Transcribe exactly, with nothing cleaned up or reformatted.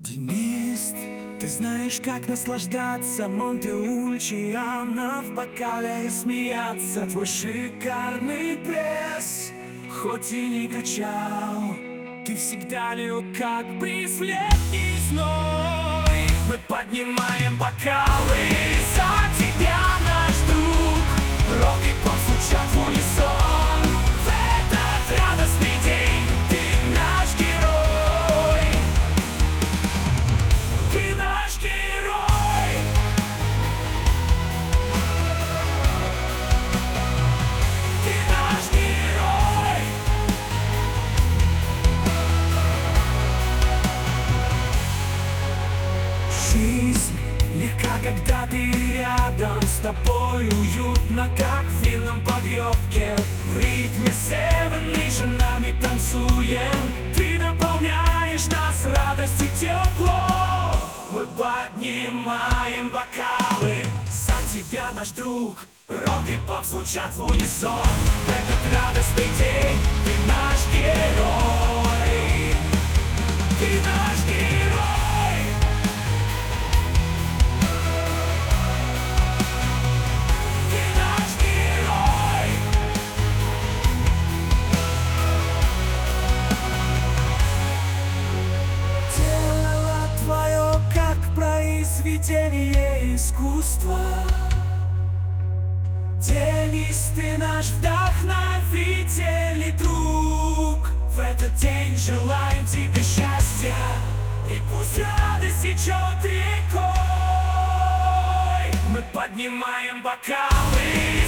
Денис, ты знаешь, как наслаждаться Монте-Ульчиано в бокале и смеяться. Твой шикарный пресс, хоть и не качал, ты всегда лил, как бриз в летний зной. Мы поднимаем бокалы за тебя, наш друг. Рок и поп звучат в унисон. В этот радостный день ты наш герой. Ты наш герой. Ты наш герой. Жизнь легка, когда ты рядом, с тобой уютно, как в винном подъемке. В ритме Seven Nation нами танцуем. Ты наполняешь нас радостью, тепло. Мы поднимаем бокалы за тебя, наш друг. Рок и поп звучат в унисон. В этот радостный день ты наш герой. Ты наш герой. Ты наш герой. Тело твое, как произведение искусства. Денис, ты наш вдохновитель и друг. В этот день желаем тебе счастья, и пусть радость течет рекой. Мы поднимаем бокалы